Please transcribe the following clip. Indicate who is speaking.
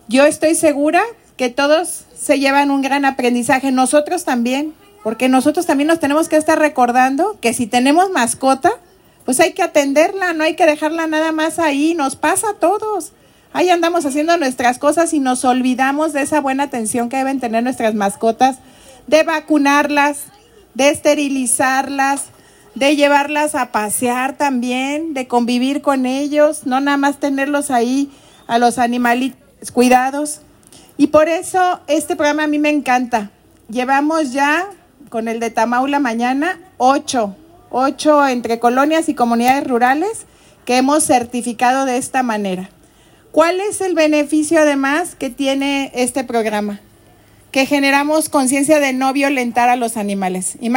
Speaker 1: Yo estoy segura que todos se llevan un gran aprendizaje, nosotros también, porque nosotros también nos tenemos que estar recordando que si tenemos mascota, pues hay que atenderla, no hay que dejarla nada más ahí, nos pasa a todos. Ahí andamos haciendo nuestras cosas y nos olvidamos de esa buena atención que deben tener nuestras mascotas, de vacunarlas, de esterilizarlas, de llevarlas a pasear también, de convivir con ellos, no nada más tenerlos ahí a los animalitos cuidados. Y por eso este programa a mí me encanta. Llevamos ya, con el de Tamaula mañana, 8 entre colonias y comunidades rurales que hemos certificado de esta manera. ¿Cuál es el beneficio además que tiene este programa? Que generamos conciencia de no violentar a los animales.